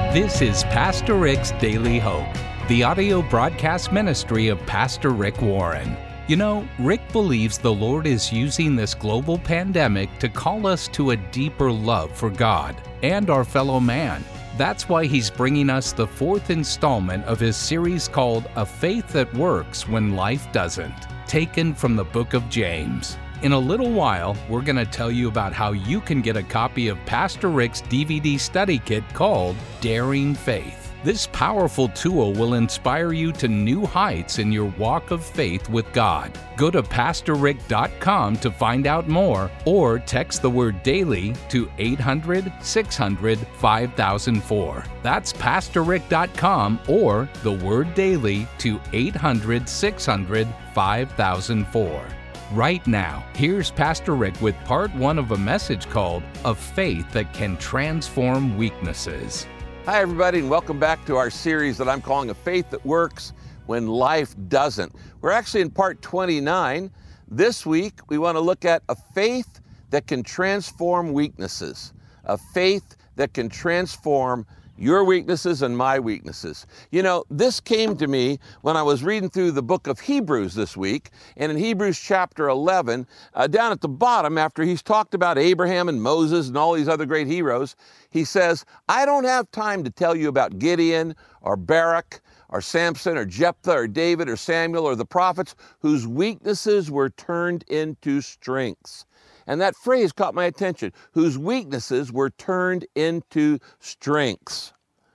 This is Pastor Rick's Daily Hope, the audio broadcast ministry of Pastor Rick Warren. You know, Rick believes the Lord is using this global pandemic to call us to a deeper love for God and our fellow man. That's why he's bringing us the fourth installment of his series called A Faith That Works When Life Doesn't, taken from the book of James. In a little while, we're going to tell you about how you can get a copy of Pastor Rick's DVD study kit called Daring Faith. This powerful tool will inspire you to new heights in your walk of faith with God. Go to PastorRick.com to find out more, or text the word DAILY to 800-600-5004. That's PastorRick.com or the word DAILY to 800-600-5004. Right now, here's Pastor Rick with part one of a message called A Faith That Can Transform Weaknesses. Hi, everybody, and welcome back to our series that I'm calling A Faith That Works When Life Doesn't. We're actually in part 29. This week, we want to look at a faith that can transform weaknesses. A faith that can transform your weaknesses and my weaknesses. You know, this came to me when I was reading through the book of Hebrews this week, and in Hebrews chapter 11, down at the bottom, after he's talked about Abraham and Moses and all these other great heroes, he says, I don't have time to tell you about Gideon or Barak or Samson or Jephthah or David or Samuel or the prophets whose weaknesses were turned into strengths. And that phrase caught my attention, whose weaknesses were turned into strengths.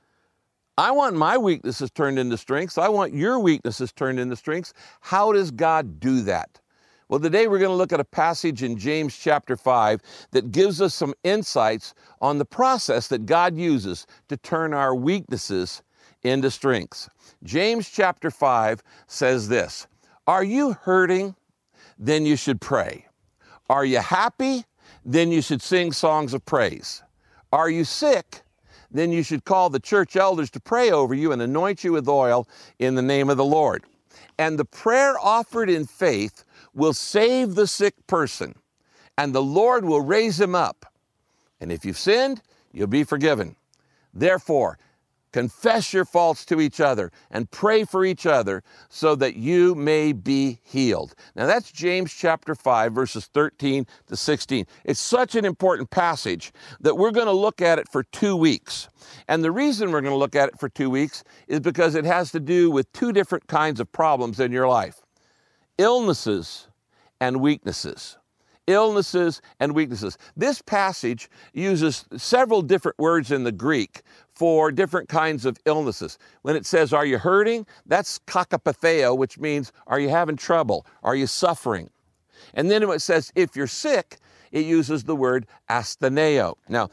I want my weaknesses turned into strengths. I want your weaknesses turned into strengths. How does God do that? Well, today we're going to look at a passage in James chapter 5 that gives us some insights on the process that God uses to turn our weaknesses into strengths. James chapter 5 says this, "Are you hurting? Then you should pray. Are you happy? Then you should sing songs of praise. Are you sick? Then you should call the church elders to pray over you and anoint you with oil in the name of the Lord. And the prayer offered in faith will save the sick person, and the Lord will raise him up. And if you've sinned, you'll be forgiven. Therefore, confess your faults to each other and pray for each other so that you may be healed." Now that's James chapter 5, verses 13 to 16. It's such an important passage that we're going to look at it for 2 weeks. And the reason we're going to look at it for 2 weeks is because it has to do with two different kinds of problems in your life: illnesses and weaknesses. Illnesses and weaknesses. This passage uses several different words in the Greek for different kinds of illnesses. When it says, are you hurting? That's kakapatheo, which means, are you having trouble? Are you suffering? And then when it says, if you're sick, it uses the word astheneo. Now,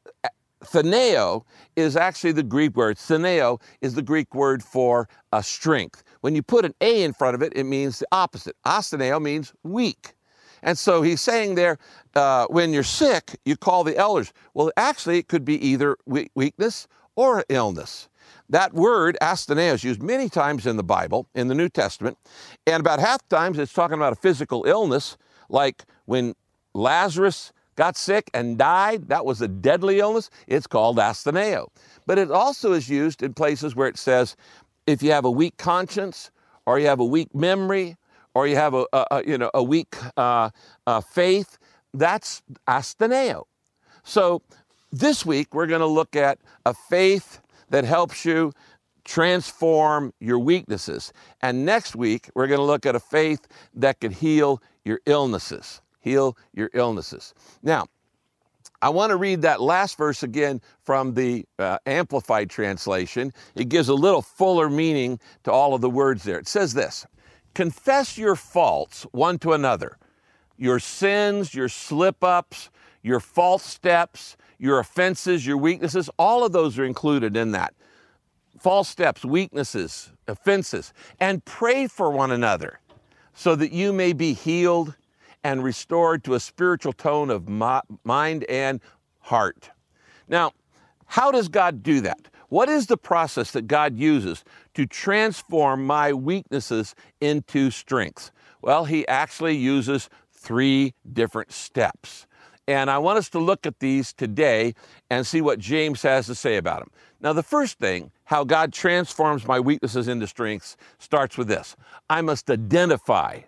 theneo is actually the Greek word. Theneo is the Greek word for a strength. When you put an A in front of it, it means the opposite. Astheneo means weak. And so he's saying there, when you're sick, you call the elders. Well, actually, it could be either weakness or illness. That word, astheneo, is used many times in the Bible, in the New Testament, and about half the times it's talking about a physical illness, like when Lazarus got sick and died, that was a deadly illness, it's called astheneo. But it also is used in places where it says, if you have a weak conscience, or you have a weak memory, or you have a weak faith, that's astheneo. So this week we're going to look at a faith that helps you transform your weaknesses. And next week we're going to look at a faith that can heal your illnesses. Heal your illnesses. Now, I want to read that last verse again from the Amplified Translation. It gives a little fuller meaning to all of the words there. It says this: confess your faults one to another, your sins, your slip-ups, your false steps, your offenses, your weaknesses, all of those are included in that. False steps, weaknesses, offenses, and pray for one another so that you may be healed and restored to a spiritual tone of mind and heart. Now, how does God do that? What is the process that God uses to transform my weaknesses into strengths? Well, he actually uses 3 different steps. And I want us to look at these today and see what James has to say about them. Now, the first thing, how God transforms my weaknesses into strengths, starts with this. I must identify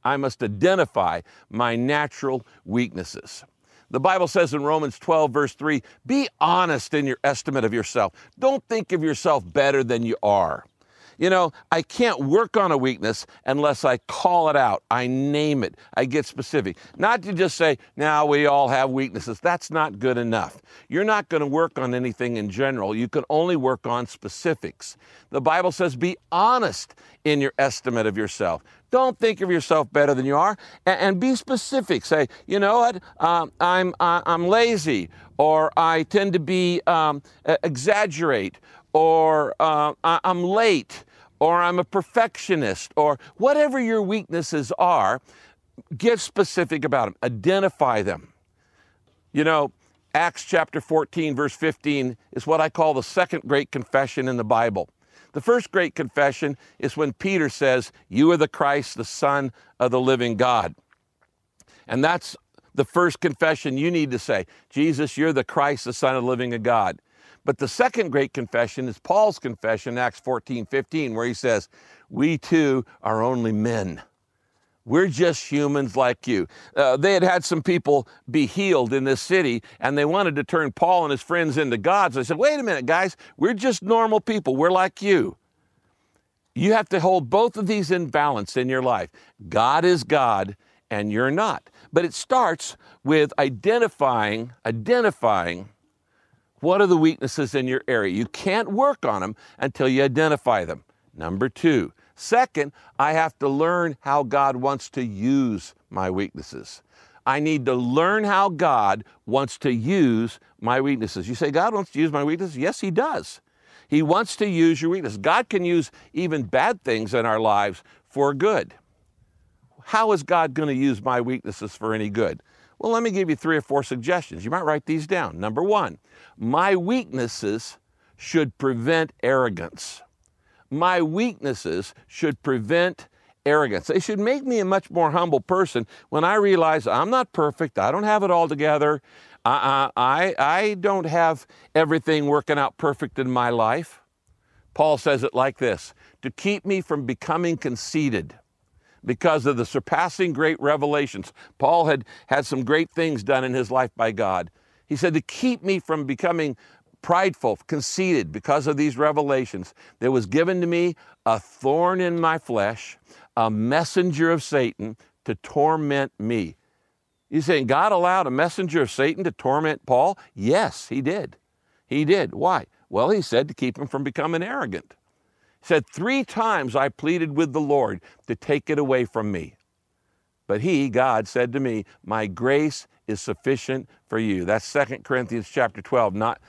my natural weaknesses. The Bible says in Romans 12, verse 3, be honest in your estimate of yourself. Don't think of yourself better than you are. You know, I can't work on a weakness unless I call it out. I name it. I get specific. Not to just say, now we all have weaknesses. That's not good enough. You're not going to work on anything in general. You can only work on specifics. The Bible says, be honest in your estimate of yourself. Don't think of yourself better than you are, and be specific. Say, you know what, I'm lazy, or I tend to be exaggerate, or I'm late, or I'm a perfectionist, or whatever your weaknesses are. Get specific about them. Identify them. You know, Acts chapter 14, verse 15 is what I call the second great confession in the Bible. The first great confession is when Peter says, you are the Christ, the Son of the living God. And that's the first confession you need to say. Jesus, you're the Christ, the Son of the living God. But the second great confession is Paul's confession, Acts 14:15, where he says, we too are only men. We're just humans like you. They had some people be healed in this city, and they wanted to turn Paul and his friends into gods. They said, wait a minute, guys, we're just normal people. We're like you. You have to hold both of these in balance in your life. God is God, and you're not. But it starts with identifying what are the weaknesses in your area. You can't work on them until you identify them. Number two. Second, I have to learn how God wants to use my weaknesses. I need to learn how God wants to use my weaknesses. You say, God wants to use my weaknesses? Yes, He does. He wants to use your weakness. God can use even bad things in our lives for good. How is God going to use my weaknesses for any good? Well, let me give you 3 or 4 suggestions. You might write these down. Number 1, my weaknesses should prevent arrogance. My weaknesses should prevent arrogance. They should make me a much more humble person when I realize I'm not perfect. I don't have it all together. I don't have everything working out perfect in my life. Paul says it like this, to keep me from becoming conceited because of the surpassing great revelations. Paul had some great things done in his life by God. He said to keep me from becoming prideful, conceited because of these revelations. There was given to me a thorn in my flesh, a messenger of Satan to torment me. You saying God allowed a messenger of Satan to torment Paul? Yes, He did. He did. Why? Well, He said to keep him from becoming arrogant. He said 3 times I pleaded with the Lord to take it away from me. But He, God, said to me, my grace is sufficient for you. That's 2 Corinthians chapter 12, not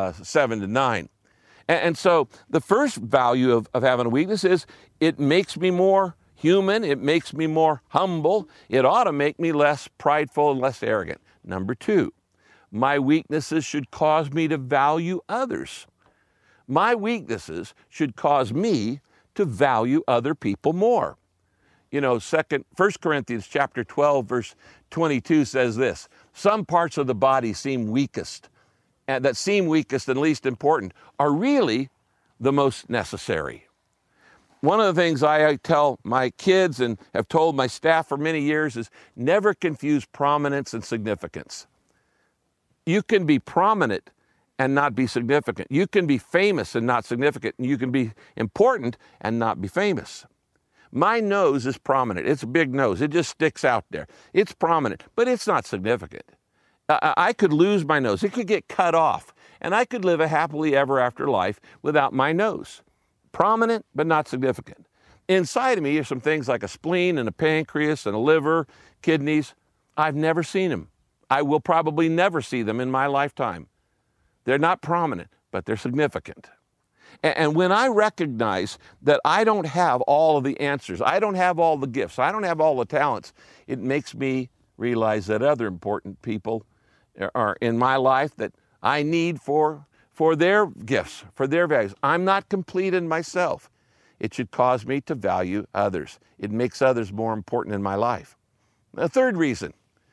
7-9. And so the first value of having a weakness is it makes me more human. It makes me more humble. It ought to make me less prideful and less arrogant. Number 2, my weaknesses should cause me to value others. My weaknesses should cause me to value other people more. You know, 1 Corinthians chapter 12, verse 22 says this, some parts of the body seem weakest, and that seem weakest and least important are really the most necessary. One of the things I tell my kids and have told my staff for many years is never confuse prominence and significance. You can be prominent and not be significant. You can be famous and not significant. And you can be important and not be famous. My nose is prominent. It's a big nose. It just sticks out there. It's prominent, but it's not significant. I could lose my nose. It could get cut off, and I could live a happily ever after life without my nose. Prominent, but not significant. Inside of me are some things like a spleen and a pancreas and a liver, kidneys. I've never seen them. I will probably never see them in my lifetime. They're not prominent, but they're significant. And when I recognize that I don't have all of the answers, I don't have all the gifts, I don't have all the talents, it makes me realize that other important people are in my life that I need for their gifts, for their values. I'm not complete in myself. It should cause me to value others. It makes others more important in my life. The third reason,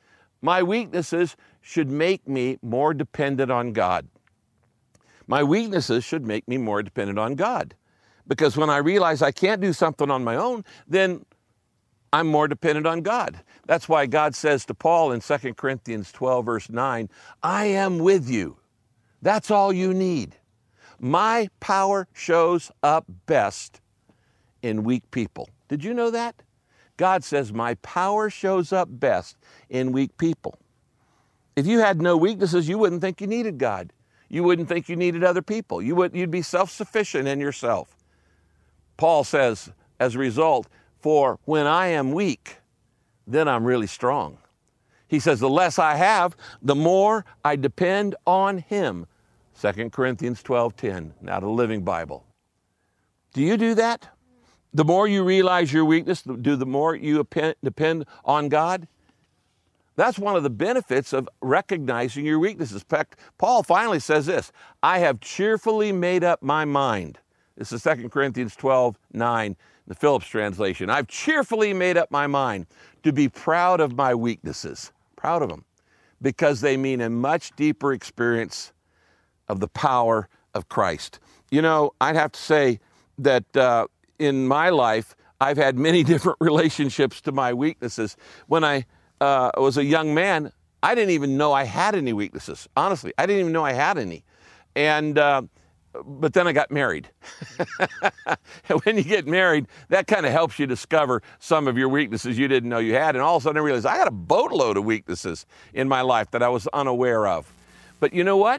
My weaknesses should make me more dependent on God. My weaknesses should make me more dependent on God. Because when I realize I can't do something on my own, then I'm more dependent on God. That's why God says to Paul in 2 Corinthians 12, verse 9, I am with you. That's all you need. My power shows up best in weak people. Did you know that? God says, my power shows up best in weak people. If you had no weaknesses, you wouldn't think you needed God. You wouldn't think you needed other people. You'd be self-sufficient in yourself. Paul says, as a result, for when I am weak, then I'm really strong. He says, the less I have, the more I depend on Him. 2 Corinthians 12:10, now the Living Bible. Do you do that? The more you realize your weakness, the more you depend on God? That's one of the benefits of recognizing your weaknesses. In fact, Paul finally says this, I have cheerfully made up my mind. This is 2 Corinthians 12:9, the Phillips translation. I've cheerfully made up my mind to be proud of my weaknesses, proud of them, because they mean a much deeper experience of the power of Christ. You know, I'd have to say that in my life, I've had many different relationships to my weaknesses. When I was a young man, I didn't even know I had any weaknesses. Honestly, I didn't even know I had any. And but then I got married. And when you get married, that kind of helps you discover some of your weaknesses you didn't know you had. And all of a sudden I realized I had a boatload of weaknesses in my life that I was unaware of. But you know what?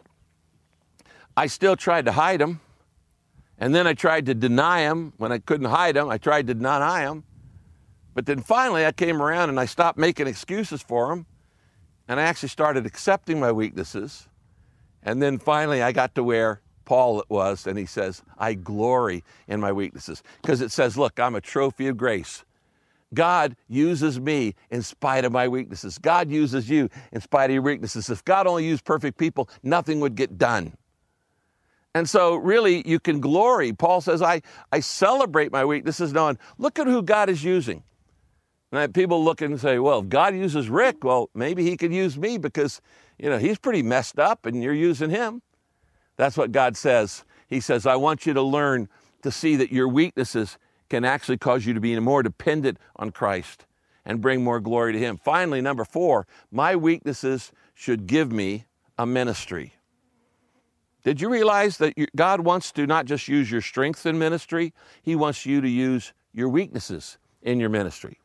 I still tried to hide them. And then I tried to deny them. When I couldn't hide them, I tried to deny them. But then finally I came around and I stopped making excuses for them. And I actually started accepting my weaknesses. And then finally I got to where Paul it was, and he says, I glory in my weaknesses. Because it says, look, I'm a trophy of grace. God uses me in spite of my weaknesses. God uses you in spite of your weaknesses. If God only used perfect people, nothing would get done. And so really you can glory. Paul says, I celebrate my weaknesses knowing, look at who God is using. And people look and say, well, if God uses Rick, well, maybe He could use me because, you know, he's pretty messed up and you're using him. That's what God says. He says, I want you to learn to see that your weaknesses can actually cause you to be more dependent on Christ and bring more glory to Him. Finally, number 4, my weaknesses should give me a ministry. Did you realize that God wants to not just use your strengths in ministry, He wants you to use your weaknesses in your ministry.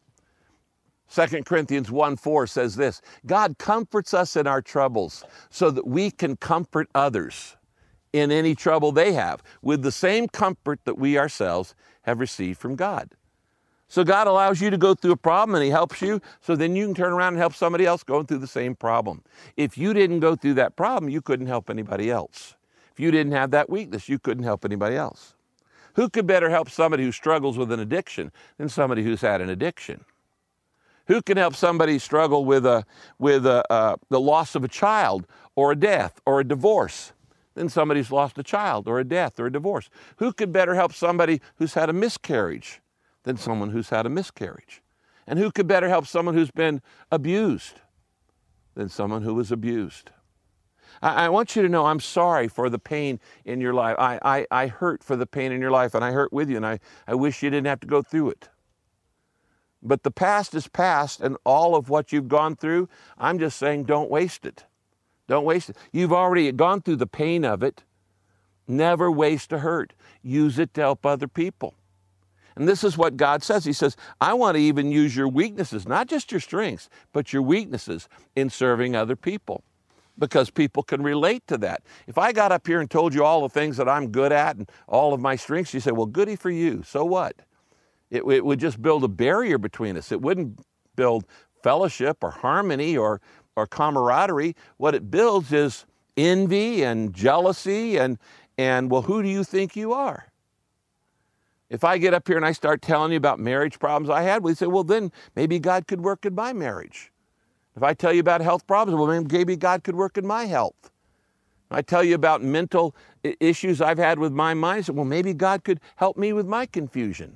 2 Corinthians 1:4 says this, God comforts us in our troubles so that we can comfort others in any trouble they have with the same comfort that we ourselves have received from God. So God allows you to go through a problem and He helps you, so then you can turn around and help somebody else going through the same problem. If you didn't go through that problem, you couldn't help anybody else. If you didn't have that weakness, you couldn't help anybody else. Who could better help somebody who struggles with an addiction than somebody who's had an addiction? Who can help somebody struggle with the loss of a child or a death or a divorce than somebody who's lost a child or a death or a divorce? Who could better help somebody who's had a miscarriage than someone who's had a miscarriage? And who could better help someone who's been abused than someone who was abused? I want you to know I'm sorry for the pain in your life. I hurt for the pain in your life, and I hurt with you, and I wish you didn't have to go through it. But the past is past, and all of what you've gone through, I'm just saying don't waste it. Don't waste it. You've already gone through the pain of it. Never waste a hurt. Use it to help other people. And this is what God says. He says, I want to even use your weaknesses, not just your strengths, but your weaknesses in serving other people, because people can relate to that. If I got up here and told you all the things that I'm good at and all of my strengths, you say, well, goody for you. So what? It would just build a barrier between us. It wouldn't build fellowship or harmony or camaraderie. What it builds is envy and jealousy and well, who do you think you are? If I get up here and I start telling you about marriage problems I had, we say, well, then maybe God could work in my marriage. If I tell you about health problems, well, maybe God could work in my health. If I tell you about mental issues I've had with my mind, I say, well, maybe God could help me with my confusion.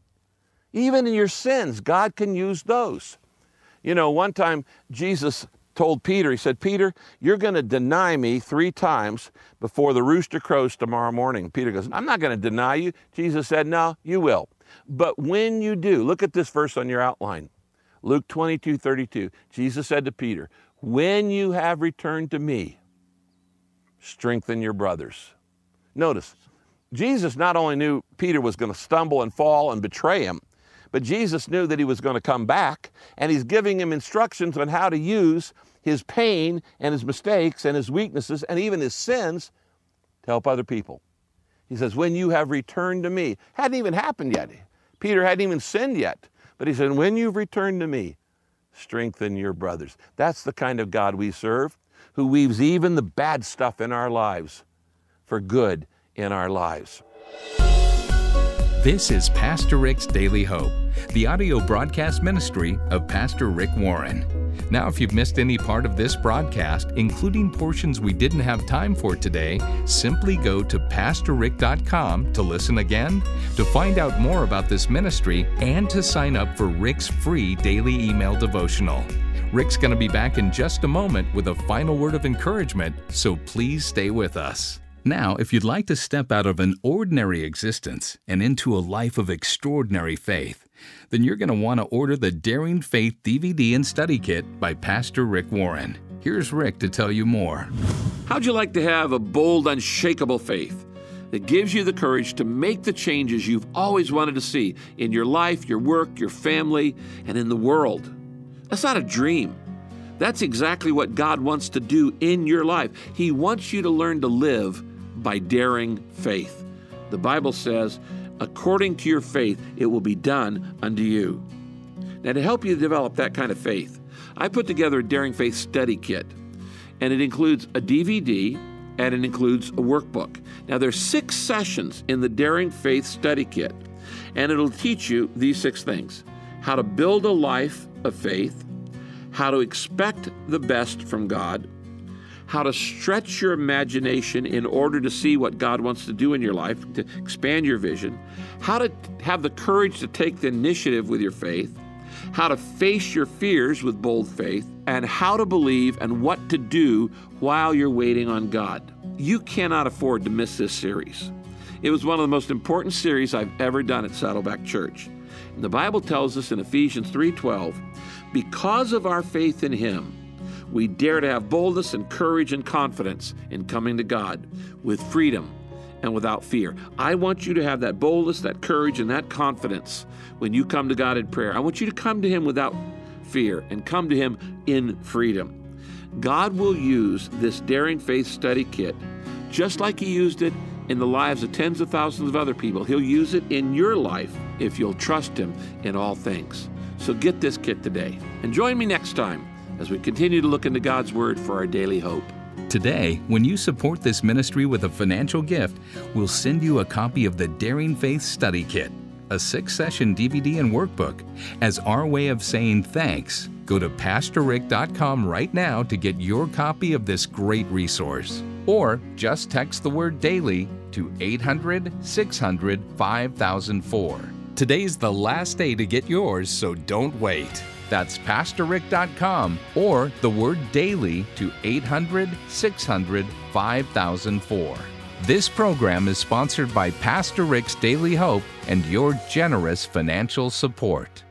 Even in your sins, God can use those. You know, one time Jesus told Peter, he said, Peter, you're going to deny me 3 times before the rooster crows tomorrow morning. Peter goes, I'm not going to deny you. Jesus said, no, you will. But when you do, look at this verse on your outline. Luke 22:32. Jesus said to Peter, when you have returned to me, strengthen your brothers. Notice, Jesus not only knew Peter was going to stumble and fall and betray him, but Jesus knew that he was going to come back, and he's giving him instructions on how to use his pain and his mistakes and his weaknesses and even his sins to help other people. He says, when you have returned to me, hadn't even happened yet. Peter hadn't even sinned yet. But he said, when you've returned to me, strengthen your brothers. That's the kind of God we serve, who weaves even the bad stuff in our lives for good in our lives. This is Pastor Rick's Daily Hope, the audio broadcast ministry of Pastor Rick Warren. Now, if you've missed any part of this broadcast, including portions we didn't have time for today, simply go to PastorRick.com to listen again, to find out more about this ministry, and to sign up for Rick's free daily email devotional. Rick's going to be back in just a moment with a final word of encouragement, so please stay with us. Now, if you'd like to step out of an ordinary existence and into a life of extraordinary faith, then you're going to want to order the Daring Faith DVD and Study Kit by Pastor Rick Warren. Here's Rick to tell you more. How'd you like to have a bold, unshakable faith that gives you the courage to make the changes you've always wanted to see in your life, your work, your family, and in the world? That's not a dream. That's exactly what God wants to do in your life. He wants you to learn to live by daring faith. The Bible says, according to your faith, it will be done unto you. Now, to help you develop that kind of faith, I put together a Daring Faith Study Kit, and it includes a DVD and it includes a workbook. Now, there's 6 sessions in the Daring Faith Study Kit, and it'll teach you these 6 things: how to build a life of faith, how to expect the best from God, how to stretch your imagination in order to see what God wants to do in your life, to expand your vision, how to have the courage to take the initiative with your faith, how to face your fears with bold faith, and how to believe and what to do while you're waiting on God. You cannot afford to miss this series. It was one of the most important series I've ever done at Saddleback Church. And the Bible tells us in Ephesians 3:12, because of our faith in Him, we dare to have boldness and courage and confidence in coming to God with freedom and without fear. I want you to have that boldness, that courage, and that confidence when you come to God in prayer. I want you to come to Him without fear and come to Him in freedom. God will use this Daring Faith Study Kit just like He used it in the lives of tens of thousands of other people. He'll use it in your life if you'll trust Him in all things. So get this kit today. And join me next time as we continue to look into God's Word for our daily hope. Today, when you support this ministry with a financial gift, we'll send you a copy of the Daring Faith Study Kit, a 6-session DVD and workbook. As our way of saying thanks, go to PastorRick.com right now to get your copy of this great resource. Or just text the word DAILY to 800-600-5004. Today's the last day to get yours, so don't wait. That's PastorRick.com or the word DAILY to 800-600-5004. This program is sponsored by Pastor Rick's Daily Hope and your generous financial support.